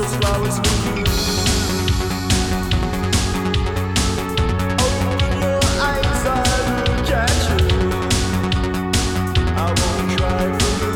those flowers for you. Open your eyes, I look at you. I won't cry for you.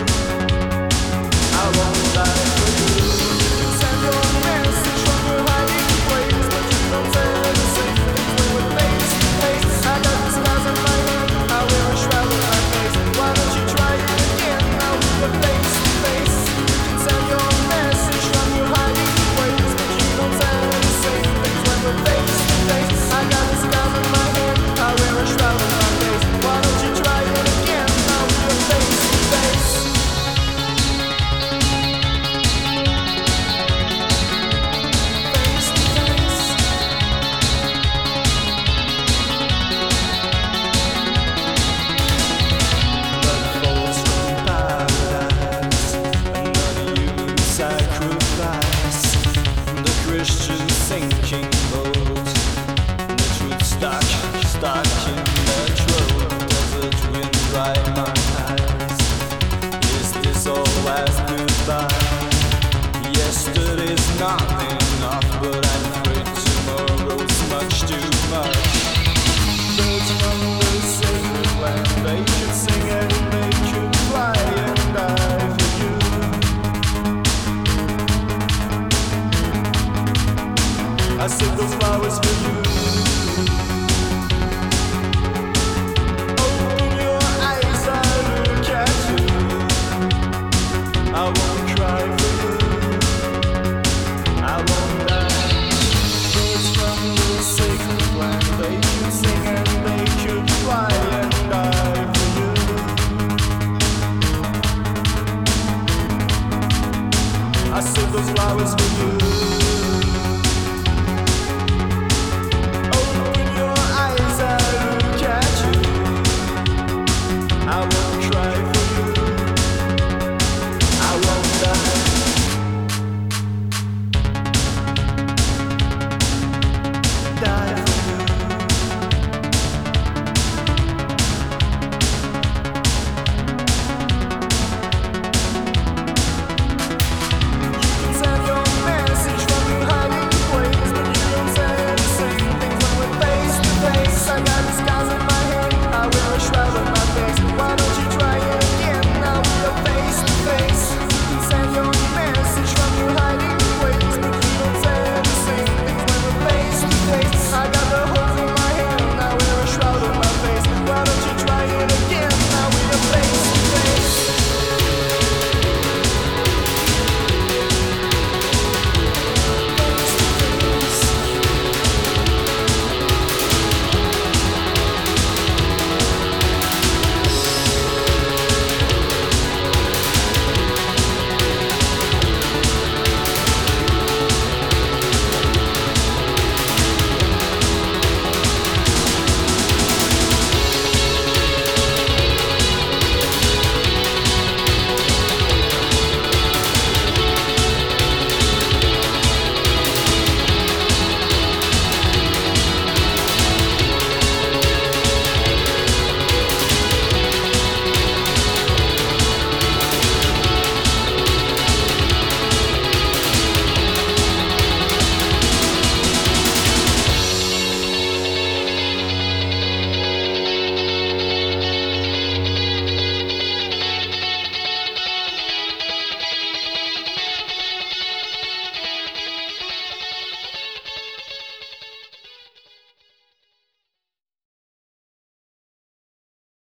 I won't die for you. Send your message from your hiding place, but you don't say the same things when we're face to face. I got the scars on my head, I wear a shroud on my face. Why don't you try it again now we're face to face? Send your message from your hiding place, but you don't say the same things when we're face to face. I got the scars on my head, I wear a shroud on my face. Why don't you try it again now we're face to face? Christian sinking boat, the truth stuck in the throat. Desert wind dry my eyes. Is this all last goodbye? Yesterday's not enough, but I'm afraid tomorrow's much too much. Birds from the sacred land, they could sing and they could fly and die for you. I sing those flowers for you. Open your eyes, I look at you. I won't cry for you. I won't die. Birds from the sacred land, they could sing and they could fly and die for you. I sing those flowers for you. I